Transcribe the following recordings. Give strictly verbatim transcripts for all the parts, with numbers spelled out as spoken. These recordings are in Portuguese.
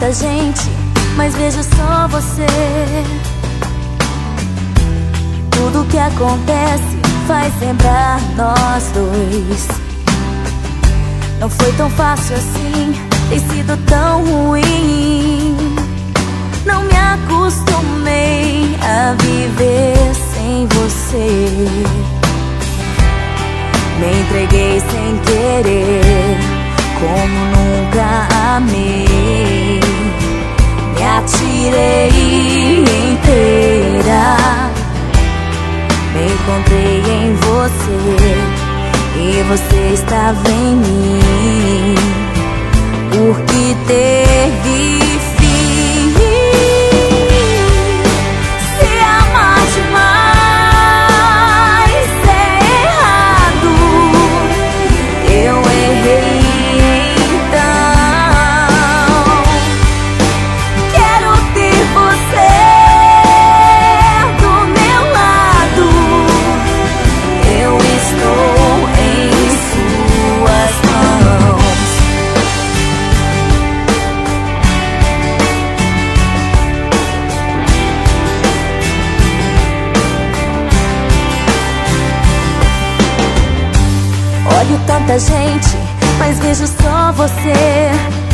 tanta gente, mas vejo só você. Tudo que acontece faz lembrar nós dois. Não foi tão fácil assim, tem sido tão ruim. Não me acostumei a viver sem você. Me entreguei sem querer, como nunca amei. Me atirei inteira. Me encontrei em você e você estava em mim. Por que teve fim? Se amar demais é errado, eu errei então. Quero ter você do meu lado. Eu estou em suas mãos. Olho tanta gente, mas vejo só você.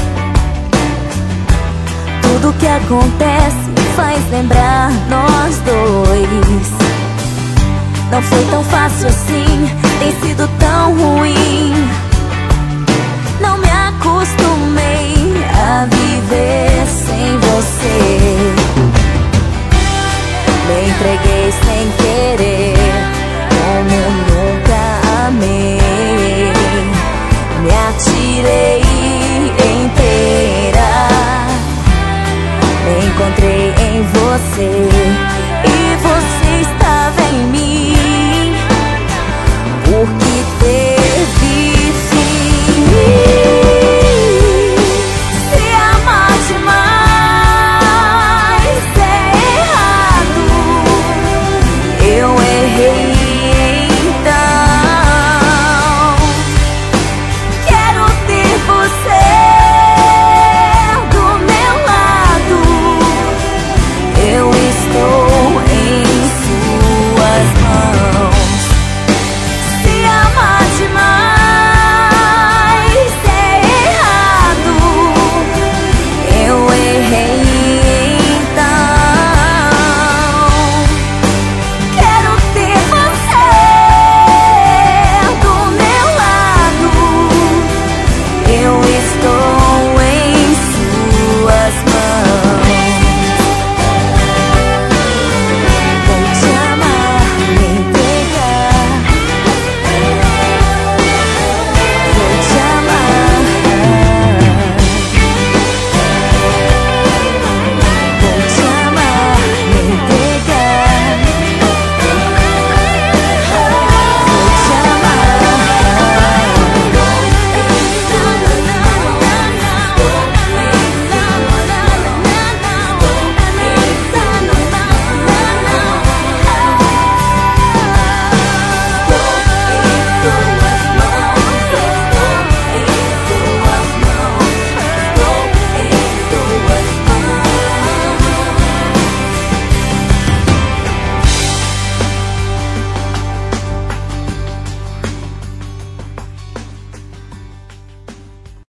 Tudo que acontece faz lembrar nós dois. Não foi tão fácil assim, tem sido tão ruim. Não me acostumei a viver sem você. Me entreguei sem querer, como nunca amei. Me atirei inteira. Me encontrei em você